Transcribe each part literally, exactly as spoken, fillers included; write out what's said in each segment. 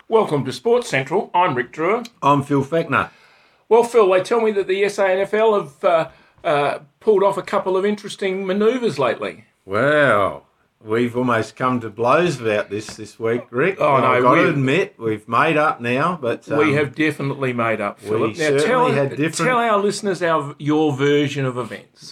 Welcome to Sports Central. I'm Rick Drewer. I'm Phil Fechner. Well, Phil, they tell me that the S A N F L have uh, uh, pulled off a couple of interesting manoeuvres lately. Well, we've almost come to blows about this this week, Rick. Oh, no, I've got to we've- admit, we've made up now, but... Um, we have dedefinitely made up, Philip. Now, certainly tell, had different- tell our listeners our your version of events.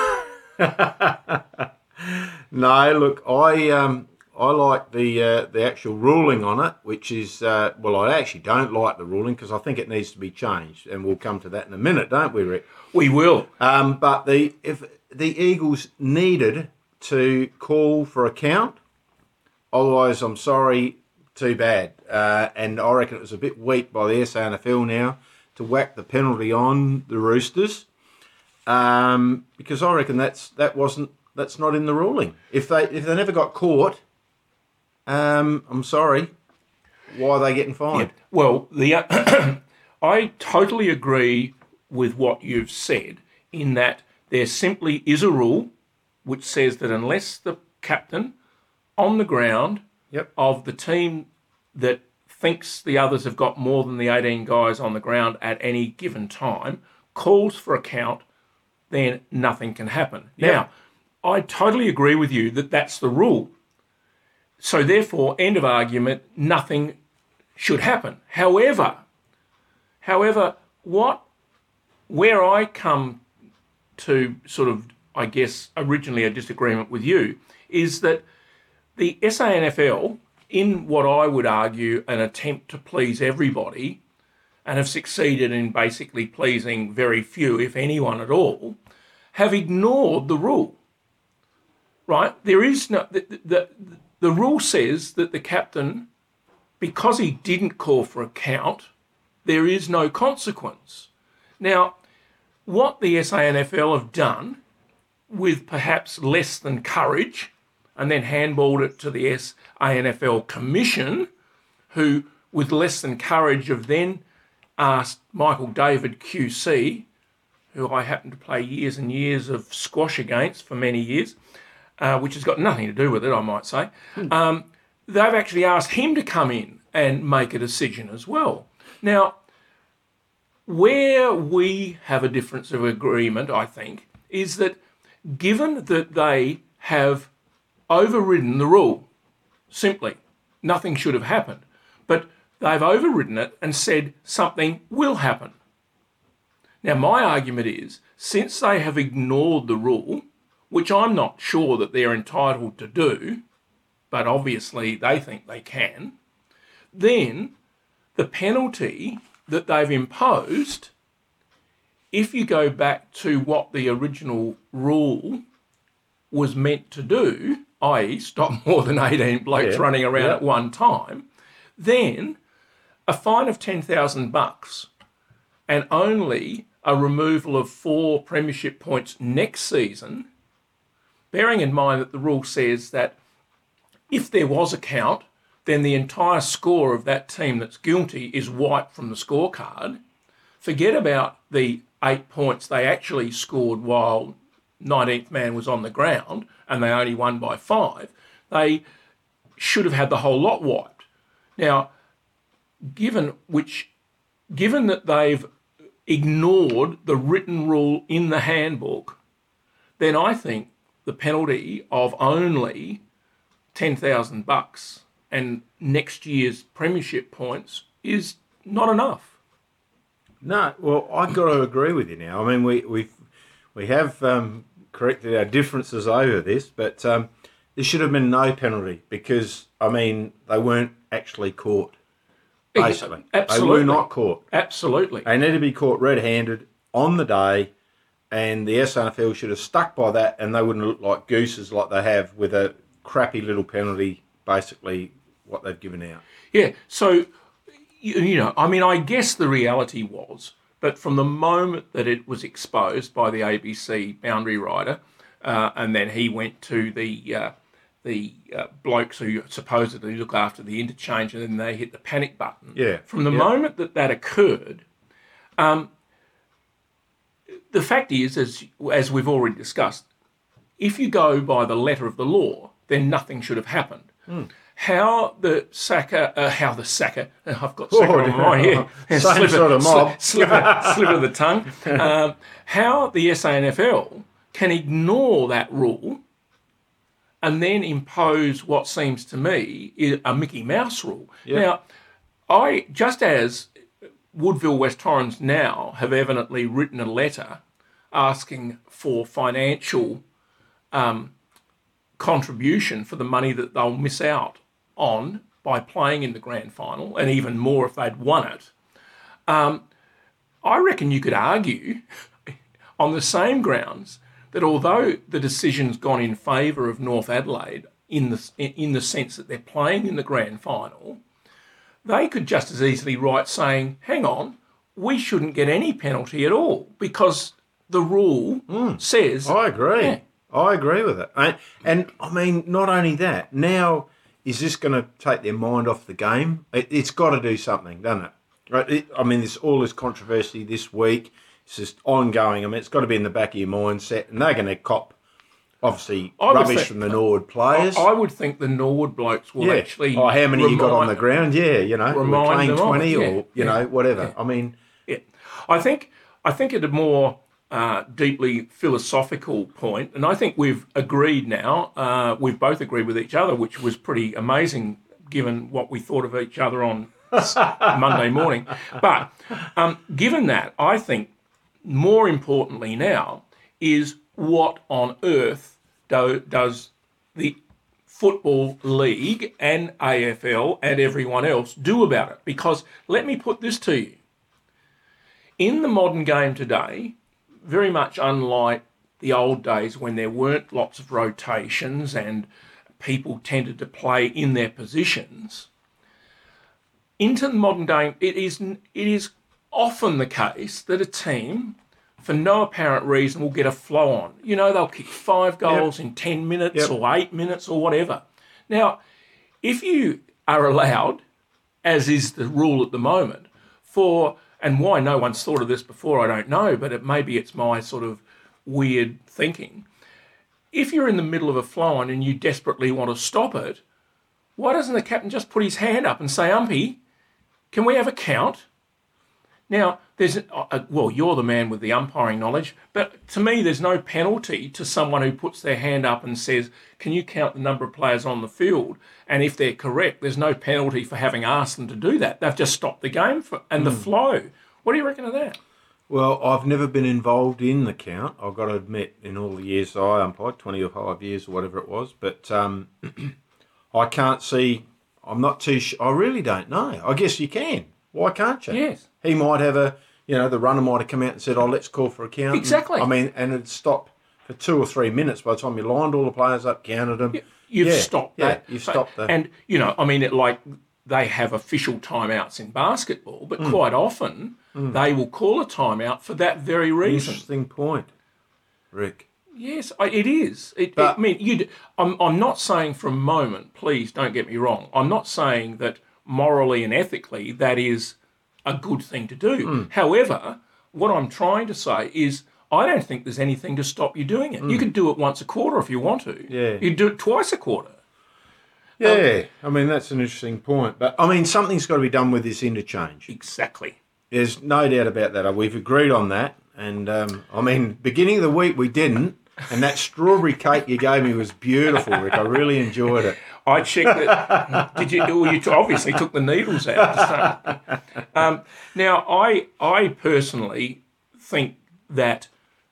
No, look, I um, I like the uh, the actual ruling on it, which is... Uh, well, I actually don't like the ruling because I think it needs to be changed, and we'll come to that in a minute, don't we, Rick? We will. Um, but the if the Eagles needed to call for a count, otherwise, I'm sorry, too bad. Uh, and I reckon it was a bit weak by the S A N F L now to whack the penalty on the Roosters, um, because I reckon that's that wasn't that's not in the ruling. If they if they never got caught, um, I'm sorry, why are they getting fined? Yeah. Well, the uh, I totally agree with what you've said in that there simply is a rule which says that unless the captain on the ground Yep. of the team that thinks the others have got more than the eighteen guys on the ground at any given time calls for a count, then nothing can happen. Yep. Now, I totally agree with you that that's the rule. So therefore, end of argument, nothing should happen. However, however, what where I come to sort of, I guess, originally a disagreement with you is that the S A N F L, in what I would argue an attempt to please everybody, and have succeeded in basically pleasing very few, if anyone at all, have ignored the rule. Right? There is no the the, the rule says that the captain, because he didn't call for a count, there is no consequence. Now, what the S A N F L have done, with perhaps less than courage, and then handballed it to the S A N F L Commission, who, with less than courage, have then asked Michael David Q C, who I happen to play years and years of squash against for many years, uh, which has got nothing to do with it, I might say. Um, they've actually asked him to come in and make a decision as well. Now, where we have a difference of agreement, I think, is that given that they have overridden the rule, simply, nothing should have happened, but they've overridden it and said something will happen. Now, my argument is, since they have ignored the rule, which I'm not sure that they're entitled to do, but obviously they think they can, then the penalty that they've imposed, if you go back to what the original rule was meant to do, that is stop more than eighteen blokes Yeah, running around yeah. at one time, then a fine of ten thousand bucks and only a removal of four premiership points next season, bearing in mind that the rule says that if there was a count, then the entire score of that team that's guilty is wiped from the scorecard. Forget about the eight points they actually scored while nineteenth man was on the ground and they only won by five. They should have had the whole lot wiped. Now, given which, given that they've ignored the written rule in the handbook, then I think the penalty of only ten thousand bucks and next year's premiership points is not enough. No, well, I've got to agree with you now. I mean, we we've, we have um, corrected our differences over this, but um, there should have been no penalty because, I mean, they weren't actually caught, basically. Absolutely. They were not caught. Absolutely. They need to be caught red-handed on the day, and the S A N F L should have stuck by that, and they wouldn't look like gooses like they have with a crappy little penalty, basically what they've given out. Yeah, so, you, you know, I mean, I guess the reality was that from the moment that it was exposed by the A B C boundary rider, uh, and then he went to the uh, the uh, blokes who supposedly look after the interchange, and then they hit the panic button. Yeah. From the yeah. moment that that occurred, um, the fact is, as as we've already discussed, if you go by the letter of the law, then nothing should have happened. Mm. how the Saka, uh, how the Saka, I've got Saka Oh, on my here, Same slip, sort of mob. slip, slip, slip of the tongue. Um, how the S A N F L can ignore that rule and then impose what seems to me is a Mickey Mouse rule. Yep. Now, I just as Woodville West Torrens now have evidently written a letter asking for financial um, contribution for the money that they'll miss out on by playing in the grand final, and even more if they'd won it. Um, I reckon you could argue on the same grounds that although the decision's gone in favour of North Adelaide in the in the sense that they're playing in the grand final, they could just as easily write saying, hang on, we shouldn't get any penalty at all because the rule Mm. says... I agree. Yeah. I agree with it. And, and, I mean, not only that, now is this going to take their mind off the game? It, it's got to do something, doesn't it? Right? It, I mean, there's all this controversy this week. It's just ongoing. I mean, it's got to be in the back of your mindset, and they're going to cop, obviously, I would rubbish think- from the Norwood players. I, I would think the Norwood blokes will yeah. actually... Oh, how many you got on remind- the ground? Yeah, you know, we're remind playing them of it, twenty yeah, or, you yeah, know, whatever. yeah. I mean, Yeah. I think I think at a more uh, deeply philosophical point, and I think we've agreed now, uh, we've both agreed with each other, which was pretty amazing given what we thought of each other on s- Monday morning. But um, given that, I think more importantly now is what on earth do, does the Football League and A F L and everyone else do about it? Because let me put this to you. In the modern game today, very much unlike the old days when there weren't lots of rotations and people tended to play in their positions, into the modern game, it is, it is often the case that a team, for no apparent reason, will get a flow on. You know, they'll kick five goals in ten minutes Yep. or eight minutes or whatever. Now, if you are allowed, as is the rule at the moment, for, and why no one's thought of this before, I don't know, but it, maybe it's my sort of weird thinking. If you're in the middle of a flow on and you desperately want to stop it, why doesn't the captain just put his hand up and say, Umpy, can we have a count? Now, there's, a, well, you're the man with the umpiring knowledge, but to me, there's no penalty to someone who puts their hand up and says, can you count the number of players on the field? And if they're correct, there's no penalty for having asked them to do that. They've just stopped the game for, and the flow. What do you reckon of that? well, I've never been involved in the count. I've got to admit, in all the years I umpired, twenty or five years or whatever it was, but um, I can't see. I'm not too. Sh- I really don't know. I guess you can. Why can't you? Yes. He might have a. You know, the runner might have come out and said, "Oh, let's call for a count." Exactly. I mean, and it'd stop for two or three minutes by the time you lined all the players up, counted them. You've Yeah, stopped yeah, that. you've So- stopped that. And, you know, I mean, it like they have official timeouts in basketball, but quite often they will call a timeout for that very reason. Interesting point, Rick. Yes, I- it is. It, But- I mean, you. I'm, I'm not saying for a moment, please don't get me wrong, I'm not saying that morally and ethically that is a good thing to do. However, what I'm trying to say is I don't think there's anything to stop you doing it. You could do it once a quarter if you want to. Yeah. You do it twice a quarter. Yeah, I mean, that's an interesting point. But, I mean, something's got to be done with this interchange. Exactly. There's no doubt about that. We've agreed on that. And, um, I mean, beginning of the week we didn't. And that strawberry cake you gave me was beautiful, Rick. I really enjoyed it. I checked it. Did you? Well, you obviously took the needles out. To start. Um, now, I I personally think that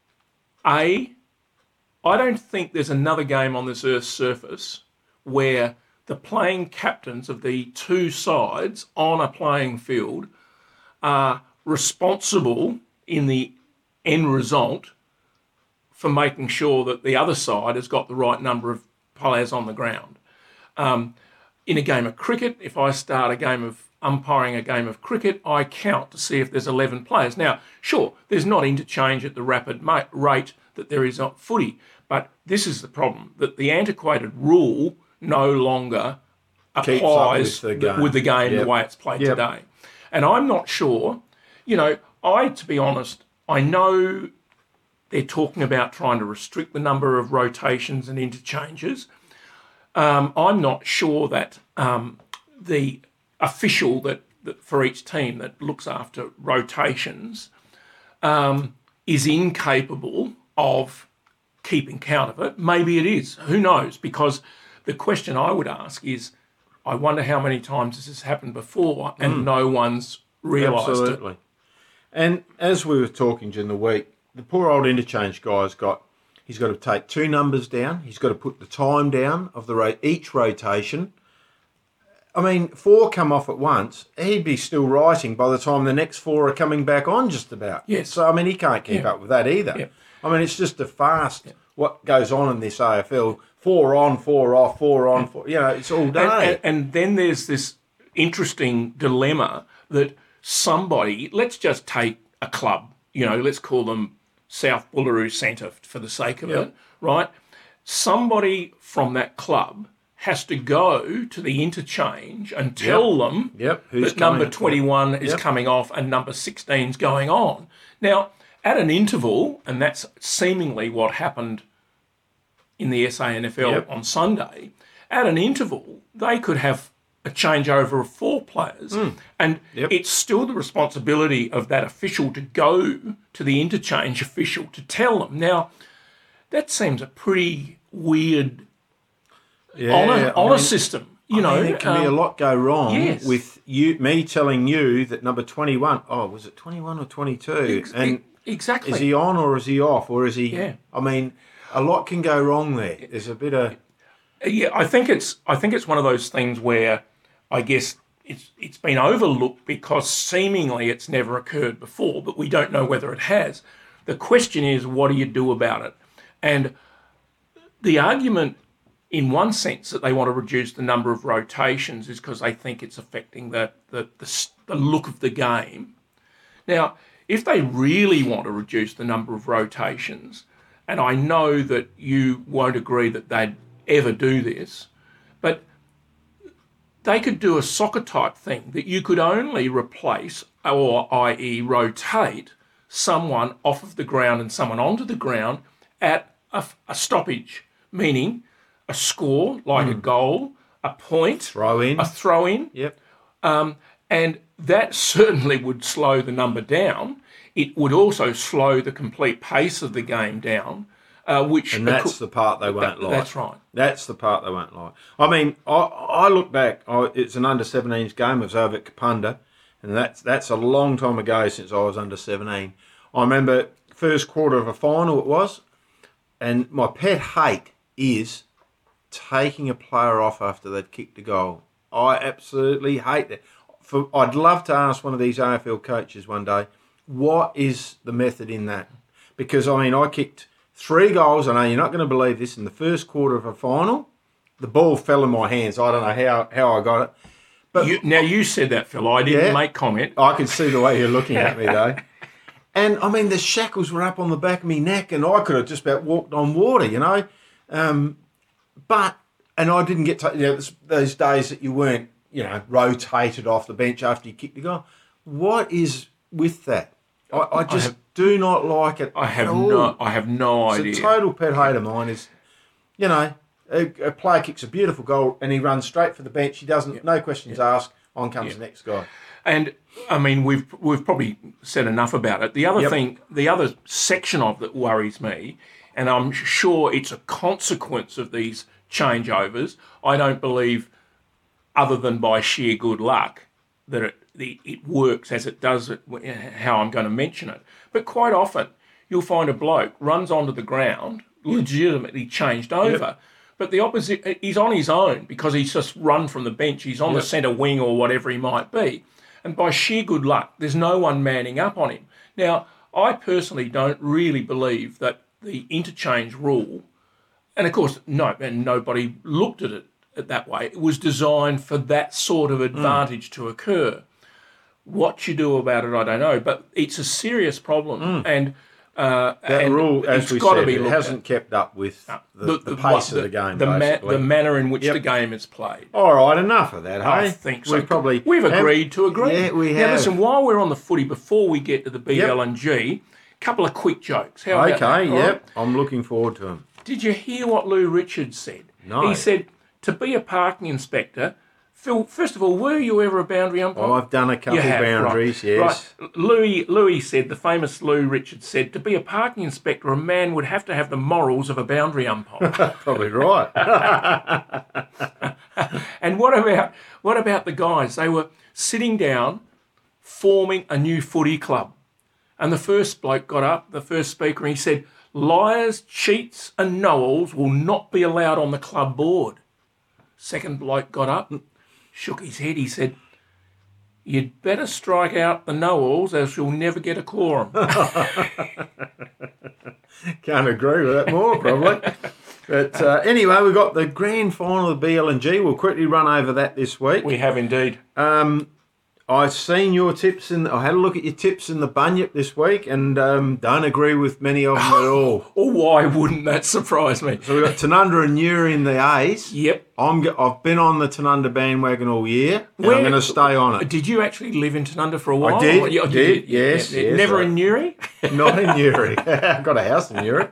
a I don't think there's another game on this Earth's surface where the playing captains of the two sides on a playing field are responsible in the end result for making sure that the other side has got the right number of players on the ground. Um, in a game of cricket, if I start a game of umpiring a game of cricket, I count to see if there's eleven players. Now, sure, there's not interchange at the rapid ma- rate that there is on footy, but this is the problem, that the antiquated rule no longer Keeps up applies with the th- game. with the game Yep. the way it's played Yep. today. And I'm not sure, you know, I, to be honest, I know they're talking about trying to restrict the number of rotations and interchanges. um, I'm not sure that um, the official that, that for each team that looks after rotations um, is incapable of keeping count of it. Maybe it is. Who knows? Because the question I would ask is, I wonder how many times this has happened before and mm. no one's realised Absolutely. it. And as we were talking during the week, the poor old interchange guy's got, he's got to take two numbers down. He's got to put the time down of the ro- each rotation. I mean, four come off at once, he'd be still writing by the time the next four are coming back on just about. Yes. So, I mean, he can't keep yeah. up with that either. Yeah. I mean, it's just a fast, yeah. what goes on in this A F L, four on, four off, four on, four, you know, it's all day. And, and, and then there's this interesting dilemma that somebody, let's just take a club, you know, let's call them South Boolaroo Centre for the sake of yep. it, right? Somebody from that club has to go to the interchange and tell yep. them yep. that number twenty-one is yep. coming off and number sixteen is going on. Now, at an interval, and that's seemingly what happened in the S A N F L yep. on Sunday, at an interval, they could have a changeover of four players, mm. and yep. it's still the responsibility of that official to go to the interchange official to tell them. Now, that seems a pretty weird yeah, honour, honour mean, system. You I know, mean, there can um, be a lot go wrong yes. with you, me telling you that number twenty-one, oh, was it twenty-one or twenty-two? Ex- and exactly. Is he on or is he off or is he? Yeah. I mean, a lot can go wrong there. There's a bit of. Yeah, I think it's. I think it's one of those things where, I guess it's it's been overlooked because seemingly it's never occurred before, but we don't know whether it has. The question is, what do you do about it? And the argument, in one sense, that they want to reduce the number of rotations is because they think it's affecting the the, the the look of the game. Now, if they really want to reduce the number of rotations, and I know that you won't agree that they'd ever do this, but they could do a soccer type thing that you could only replace, or that is rotate, someone off of the ground and someone onto the ground at a, a stoppage, meaning a score, like mm. a goal, a point, throw in, a throw in. Yep. Um, and that certainly would slow the number down. It would also slow the complete pace of the game down. Uh, which and that's co- the part they won't that, like. That's right. That's the part they won't like. I mean, I, I look back. I, it's an under seventeens game. It was over at Kapunda, and that's that's a long time ago since I was under seventeen. I remember first quarter of a final it was, and my pet hate is taking a player off after they'd kicked a goal. I absolutely hate that. For, I'd love to ask one of these A F L coaches one day, what is the method in that? Because, I mean, I kicked three goals. I know you're not going to believe this. In the first quarter of a final, the ball fell in my hands. I don't know how, how I got it. But you, now, you said that, Phil. I didn't yeah, make comment. I can see the way you're looking at me, though. And, I mean, the shackles were up on the back of my neck, and I could have just about walked on water, you know. Um, but, and I didn't get to, you know, those days that you weren't, you know, rotated off the bench after you kicked the goal. What is with that? I, I just... I have, do not like it. I have at all. no. I have no it's idea. It's a total pet hate of mine. Is, you know, a, a player kicks a beautiful goal and he runs straight for the bench. He doesn't. Yep. No questions yep. asked. On comes yep. the next guy. And I mean, we've we've probably said enough about it. The other yep. thing, the other section of that worries me, and I'm sure it's a consequence of these changeovers. I don't believe, other than by sheer good luck, that it the, it works as it does. It, how I'm going to mention it. But quite often, you'll find a bloke runs onto the ground, legitimately changed over, yep. but the opposite, he's on his own because he's just run from the bench. He's on yep. the centre wing or whatever he might be. And by sheer good luck, there's no one manning up on him. Now, I personally don't really believe that the interchange rule, and of course, no, and nobody looked at it that way, it was designed for that sort of advantage mm. to occur. What you do about it, I don't know, but it's a serious problem, mm. and uh, that and rule, as it's we got said, to be it hasn't at. kept up with no, the, the, the pace the, of the game, the, ma- the manner in which yep. the game is played. All right, enough of that. Hey, I think so. We've probably we've agreed have, to agree. Yeah, we have. Now, listen, while we're on the footy, before we get to the B L and G, a couple of quick jokes. How okay, about that? yep, right? I'm looking forward to them. Did you hear what Lou Richards said? No. He said, to be a parking inspector. Phil, first of all, were you ever a boundary umpire? Oh, I've done a couple You have, boundaries, right, yes. Right. Louis, Louis said, the famous Lou Richards said, to be a parking inspector, a man would have to have the morals of a boundary umpire. Probably right. And what about what about the guys? They were sitting down, forming a new footy club. And the first bloke got up, the first speaker, and he said, liars, cheats and know-alls will not be allowed on the club board. Second bloke got up, shook his head. He said, you'd better strike out the know-alls else you'll never get a quorum. Can't agree with that more, probably. But uh, anyway, we've got the grand final of the B L N G. We'll quickly run over that this week. We have indeed. Um, I've seen your tips, and I had a look at your tips in the Bunyip this week, and um, don't agree with many of them at all. Or why wouldn't that surprise me? So we've got Tanunda and Newry in the A's. Yep. I'm, go- I've been on the Tanunda bandwagon all year, and Where- I'm going to stay on it. Did you actually live in Tanunda for a while? did, Or- you did, yes, yes, Never I- in Newry? Not in Newry. I've got a house in Newry.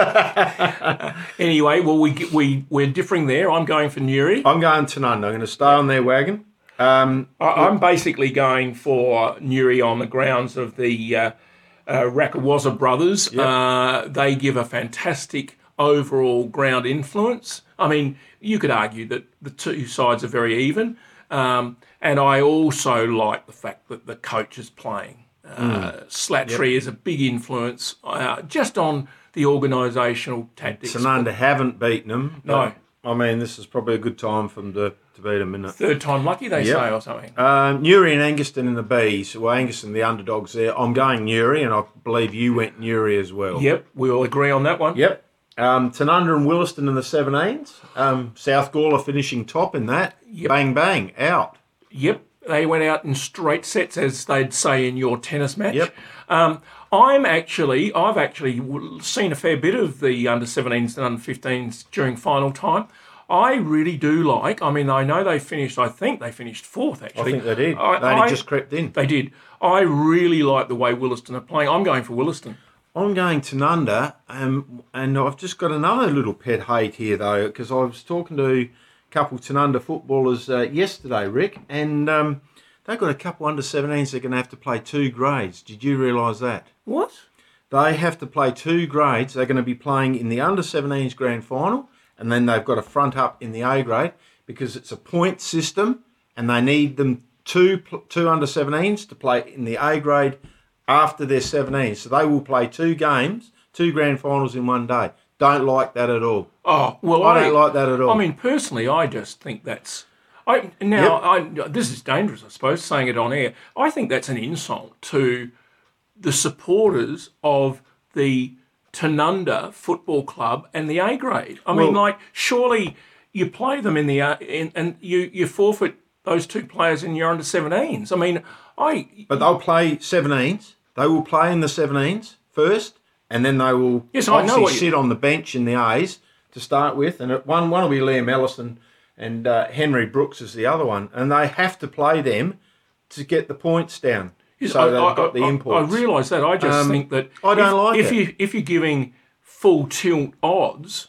Anyway, well, we, we, we're differing there. I'm going for Newry. I'm going Tanunda. I'm going to stay on their wagon. Um, I, I'm basically going for Newry on the grounds of the uh, uh, Rakawaza brothers. Yep. Uh, they give a fantastic overall ground influence. I mean, you could argue that the two sides are very even. Um, and I also like the fact that the coach is playing. Uh, mm. Slattery yep. is a big influence uh, just on the organisational tactics. Tanunda haven't beaten them. No. I mean, this is probably a good time for them to, to beat them, isn't it? Third time lucky, they Yep. say, or something. Um, Newry and Angaston in the Bs. Well, Angaston, the underdogs there. I'm going Newry, and I believe you went Newry as well. Yep, we all agree on that one. Yep. Um, Tanunda and Williston in the seventeens. Um, South Gawler finishing top in that. Yep. Bang, bang, out. Yep, they went out in straight sets, as they'd say in your tennis match. Yep. Um, I'm actually, I've actually seen a fair bit of the under seventeens and under fifteens during final time. I really do like, I mean, I know they finished, I think they finished fourth, I actually. think they did. I- they only I- just crept in. They did. I really like the way Williston are playing. I'm going for Williston. I'm going Tanunda, um, and I've just got another little pet hate here, though, because I was talking to a couple Tanunda footballers uh, yesterday, Rick, and um, they've got a couple under seventeens they're going to have to play two grades. Did you realise that? What? They have to play two grades. They're going to be playing in the under seventeens grand final, and then they've got a front up in the A grade because it's a point system, and they need them two two under seventeens to play in the A grade after their seventeens. So they will play two games, two grand finals in one day. Don't like that at all. Oh, well, I don't like that at all. I mean, personally, I just think that's... I Now, I, this is dangerous, I suppose, saying it on air. I think that's an insult to the supporters of the Tanunda Football Club and the A grade. I mean, Well- like, surely you play them in the A, in, and you, you forfeit those two players in your under seventeens. I mean, I... But they'll play seventeens. They will play in the seventeens first, and then they will Yes, I know obviously what you- sit on the bench in the A's to start with. And it, one one will be Liam Ellison, and uh, Henry Brooks is the other one. And they have to play them to get the points down. Yes, So I, they've I, got the I- imports. I realise that. I just Um, think that I don't if, like if it. you if you're giving full tilt odds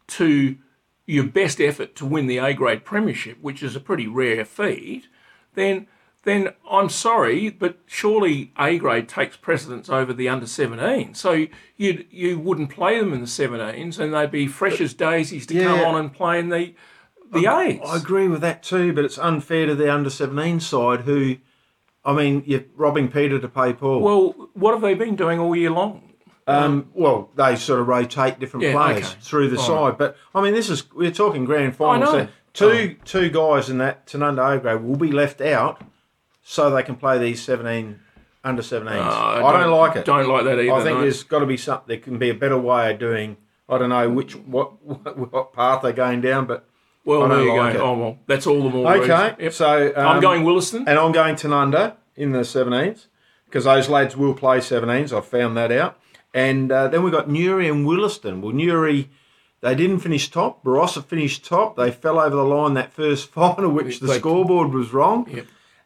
to your best effort to win the A grade premiership, which is a pretty rare feat, then then I'm sorry, but surely A grade takes precedence over the under seventeen. So you you wouldn't play them in the seventeens, and they'd be fresh as daisies to come yeah. on and play in the the A's. I agree with that too, but it's unfair to the under seventeen side who, I mean, you're robbing Peter to pay Paul. Well, what have they been doing all year long? Um, well, they sort of rotate different Yeah, players okay. through the All side. right. But, I mean, this is, we're talking grand finals. know. So two two guys in that Tanunda A grade will be left out so they can play these seventeen under seventeens. Uh, I don't, like it. Don't like that either. I think no. there's got to be something, there can be a better way of doing, I don't know which what what, what path they're going down, but Well, I there don't you like go. it. Oh, well, that's all the more Okay, reason. Yep. so... Um, I'm going Williston. And I'm going Tanunda in the seventeens because those lads will play seventeens. I've found that out. And uh, then we've got Newry and Williston. Well, Newry, they didn't finish top. Barossa finished top. They fell over the line that first final, which the They- scoreboard was wrong. Yep.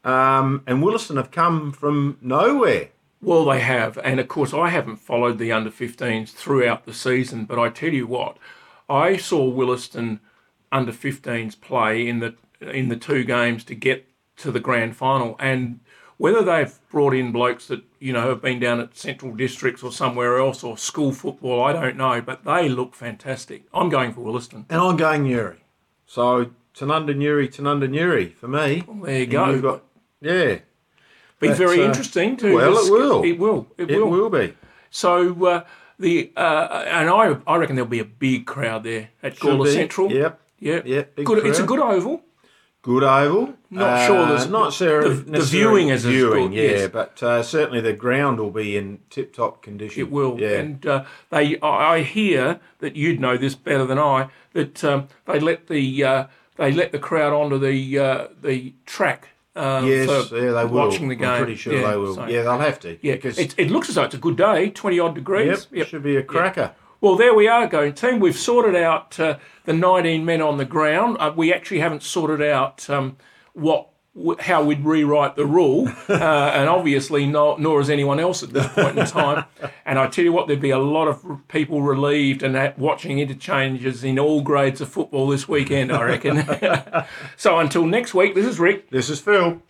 Um, and Williston have come from nowhere. Well, they have. And, of course, I haven't followed the under fifteens throughout the season. But I tell you what, I saw Williston under fifteens play in the in the two games to get to the grand final, and whether they've brought in blokes that, you know, have been down at Central Districts or somewhere else or school football, I don't know, but they look fantastic. I'm going for Williston. And I'm going Newry. So Tanunda Newry, Tanunda Newry for me. Well, there you And go. You've got, yeah. Be But, very uh, interesting too. well, This- it will. It will. It, It will. will be. So uh, the uh, and I I reckon there'll be a big crowd there at Should Gawler be. Central. Yep. Yeah. Yep, big Good. It's a crowd. good oval. Good oval. Not sure there's- not necessarily, the- the necessarily viewing is as viewing, good, yeah, yes. but uh, certainly the ground will be in tip-top condition. It will. Yeah. And uh, they, I I hear that you'd know this better than I. That um, they let the uh, they let the crowd onto the uh, the track. Uh, yes, for yeah, they will. watching the game. I'm pretty sure Yeah, they will. so- yeah, they'll have to. Yeah, because it, it looks as though it's a good day, twenty odd degrees. yep, should be a cracker. Well, there we are, going team. We've sorted out uh, the nineteen men on the ground. Uh, we actually haven't sorted out um, what w- how we'd rewrite the rule, uh, and obviously no, nor has anyone else at this point in time. And I tell you what, there'd be a lot of r- people relieved and at watching interchanges in all grades of football this weekend, I reckon. So until next week, this is Rick. This is Phil.